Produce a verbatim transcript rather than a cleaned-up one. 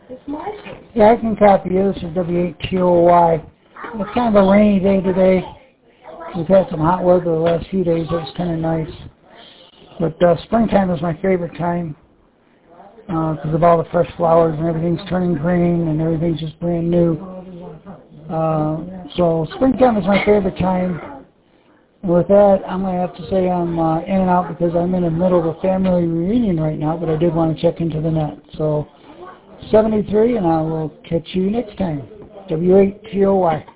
Yeah, I can copy you. This is W eight T O Y. It's kind of a rainy day today. We've had some hot weather the last few days. It was kind of nice. But uh, springtime is my favorite time because uh, of all the fresh flowers and everything's turning green and everything's just brand new. Uh, so springtime is my favorite time. And with that, I'm going to have to say I'm uh, in and out because I'm in the middle of a family reunion right now, but I did want to check into the net. So seventy-three, and I will catch you next time. W eight T O Y.